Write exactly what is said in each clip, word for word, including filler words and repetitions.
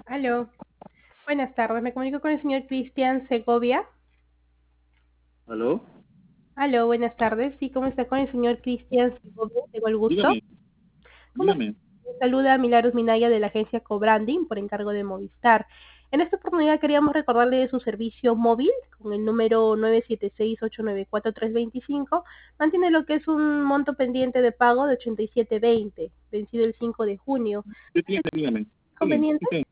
Aló, buenas tardes. Me comunico con el señor Cristian Segovia. ¿Aló? Aló, buenas tardes. Sí, ¿cómo está con el señor Cristian Segovia? Tengo el gusto. Dígame, ¿Cómo está? dígame. Me saluda Milagros Minaya de la agencia Cobranding por encargo de Movistar. En esta oportunidad queríamos recordarle de su servicio móvil con el número nueve siete seis, ocho nueve cuatro, tres dos cinco. Mantiene lo que es un monto pendiente de pago de ochenta y siete veinte, vencido el cinco de junio. ¿Qué tiene? Dígame. Sí, ¿Conveniente? ¿qué tiene?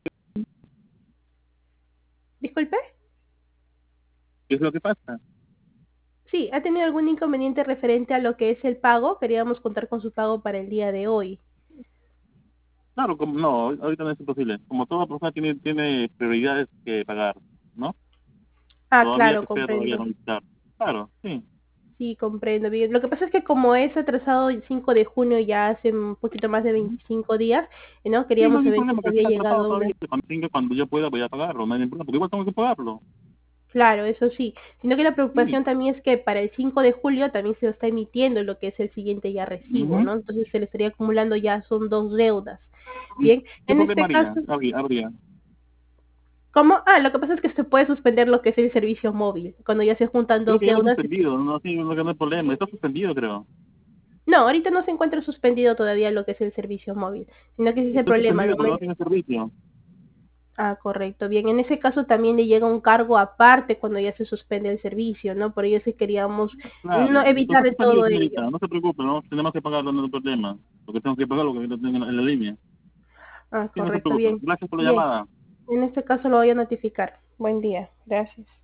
Disculpe. ¿Qué es lo que pasa? Sí, ¿ha tenido algún inconveniente referente a lo que es el pago? Queríamos contar con su pago para el día de hoy. Claro, como no, ahorita no es posible. Como toda persona tiene, tiene prioridades que pagar, ¿no? Ah, Todavía claro, te espera, todavía comprendo. no visitar. Claro, sí. Sí, comprendo bien. Lo que pasa es que como es atrasado el cinco de junio, ya hace un poquito más de veinticinco días, ¿no? Sí, no Queríamos hay saber si problema, se que había está atrasado llegado a una... todavía. Cuando, tenga- cuando yo pueda voy a pagarlo, no hay ningún problema, porque igual tengo que pagarlo. Claro, eso sí. Sino que la Sí. preocupación también es que para el cinco de julio también se está emitiendo lo que es el siguiente ya recibo, Ujú. ¿no? Entonces se le estaría acumulando ya son dos deudas. Bien, ¿Qué en problema este haría? caso, Habría, habría. ¿cómo? Ah, lo que pasa es que se puede suspender lo que es el servicio móvil, cuando ya se juntan Creo dos que ya lo he deudas. suspendido, no, sí, no, no hay problema. Está suspendido, creo. No, ahorita no se encuentra suspendido todavía lo que es el servicio móvil, sino que ese es el Está problema. Al suspendido, pero no momento... tiene servicio. Ah, correcto. Bien, en ese caso también le llega un cargo aparte cuando ya se suspende el servicio, ¿no? Por ello sí queríamos no Claro, pero evitar está de suspendido, todo ello. señorita, no se preocupe, no tenemos que pagarlo, no hay problema, porque tengo que pagar lo que yo tengo en la línea. Ah, Sí, no se correcto, preocupe, bien. gracias por la Bien, llamada. en este caso lo voy a notificar. Buen día. Gracias.